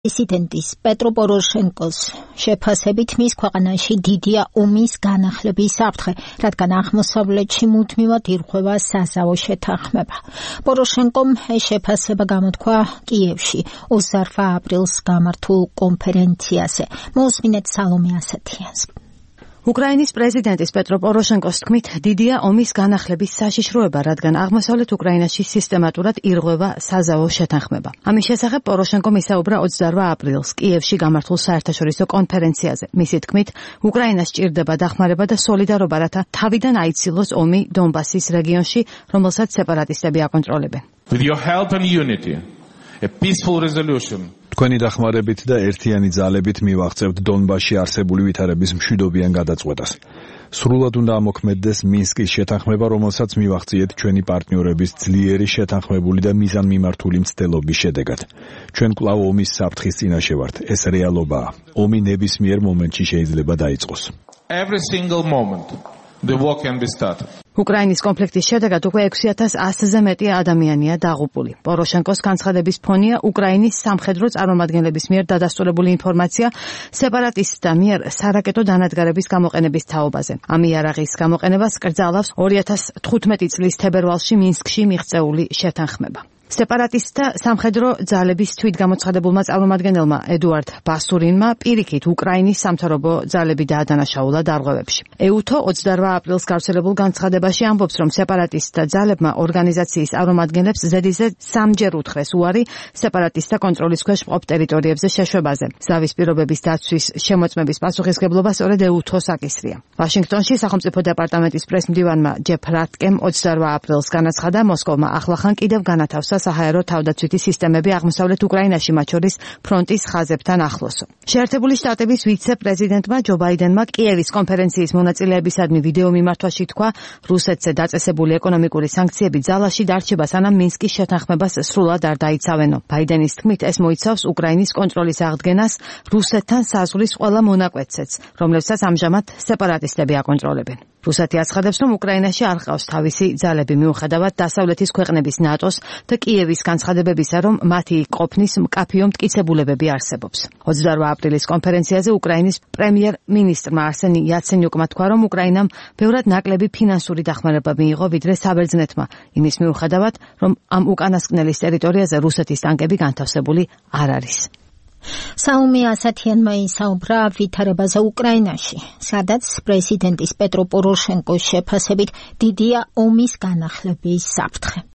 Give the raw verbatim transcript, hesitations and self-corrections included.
პრეზიდენტის პეტრო პოროშენკოს შეფასებით მის ქვეყანაში დიდია ომის განახლების საფრთხე, რადგან აღმოსავლეთში მუდმივად ირღვევა საზავო შეთანხმება. პოროშენკომ ეს შეფასება გამოთქვა კიევში ოცდაოთხ აპრილს გამართულ კონფერენციაზე. მოусმინეთ სალომე ასათიანს. უკრაინის პრეზიდენტის პეტრო პოროშენკოს თქმით, დიდია ომის განახლების საშიშროება, რადგან აღმოსავლეთ უკრაინაში სისტემატურად ირღვევა საზავო შეთანხმება. ამის შესახებ პოროშენკომ ისაუბრა ოცდაოთხ აპრილს კიევში გამართულ საერთაშორისო კონფერენციაზე. მისი თქმით, უკრაინას სჭირდება დახმარება და სოლიდარობა, რათა თავიდან აიცილოს ომი დონბასის რეგიონში, რომელსაც სეპარატისტები აკონტროლებენ. With your help and unity, a peaceful resolution. თქვენი დახმარებით და ერთიანი ძალებით მივაღწევთ დონბასში არსებული ვითარების მშვიდობიან გადაწყვეტას. სრულად უნდა ამოქმედდეს მინსკის შეთანხმება, რომელსაც მივაღწიეთ ჩვენი პარტნიორების ძლიერი შეთანხმებული და მიზანმიმართული მცდელობის შედეგად. ჩვენ კვლავ ომის საფრთხის წინაშე ვართ. ეს რეალობაა. ომი ნებისმიერ მომენტში შეიძლება დაიწყოს. Every single moment the war can be started. უკრაინის კონფლიქტის შედეგად უკვე ექვსი ათას ასზე მეტი ადამიანია დაღუპული. პოროშენკოს განცხადების ფონია უკრაინის სამხედრო წარმომადგენლების მიერ დადასტურებული ინფორმაცია სეპარატისტთა მიერ სარაკეტო დანადგარების გამოყენების თაობაზე. ამ იარაღის გამოყენებას კრძალავს ორი ათას თხუთმეტი წლის თებერვალში მინსკში მიღწეული შეთანხმება. სეპარატისტთა სამხედრო ძალების თვითგამოცხადებულმა წარმომადგენელმა ედუარდ ბასურინმა პირიქით უკრაინის სამთავრობო ძალები დაადანაშაულა დარღვევებში. ეუთო ოცდაოთხ აპრილს გავრცელებულ განცხადებაში ამბობს, რომ სეპარატისტთა ძალებმა ორგანიზაციის წარმომადგენლებს ზედიზედ სამჯერ უთხრეს უარი სეპარატისტთა კონტროლის ქვეშ მყოფ ტერიტორიებზე შეშვებაზე. ზავის პირობების დაცვის შემოწმების პასუხისგებლობა სწორედ ეუთოს აკისრია. ვაშინგტონში სახელმწიფო დეპარტამენტის პრესმდივანმა ჯეფ რატკემ ოცდაოთხ აპრილს განაცხადა, მოსკოვმა ახლახან კიდევ განათავსა საჰაერო თავდაცვითი სისტემები აღმოსავლეთ უკრაინაში, მათ შორის ფრონტის ხაზებთან ახლოსო. შეერთებული შტატების ვიცე-პრეზიდენტმა ჯო ბაიდენმა კიევის კონფერენციის მონაწილეებისადმი ვიდეო მიმართვაში თქვა, რუსეთზე დაწესებული ეკონომიკური სანქციები ძალაში დარჩება, სანამ მინსკის შეთანხმებას სრულად არ დაიცავენო. ბაიდენის თქმით, ეს მოიცავს უკრაინის კონტროლის აღდგენას რუსეთთან საზღვრის ყველა მონაკვეთზეც, რომლებსაც ამჟამად სეპარატისტები აკონტროლებენ. რუსეთი აცხადებს, რომ უკრაინაში არ ჰყავს თავისი ძალები, მიუხედავად დასავლეთის ქვეყნების ნატოს და კიევის განცხადებებისა, რომ მათი ყოფნის მკაფიო მტკიცებულებები არსებობს. ოცდაოთხ აპრილის კონფერენციაზე უკრაინის პრემიერ-მინისტრმა არსენი იაცენიუკმა თქვა, რომ უკრაინამ ბევრად ნაკლები ფინანსური დახმარება მიიღო, ვიდრე საბერძნეთმა, იმის მიუხედავად, რომ ამ უკანასკნელის ტერიტორიაზე რუსეთის ტანკები განთავსებული არ არის. სალომე ასათიანმა ისაუბრა ვითარებაზე უკრაინაში, სადაც პრეზიდენტის პეტრო პოროშენკოს შეფასებით დიდია ომის განახლების საფრთხე.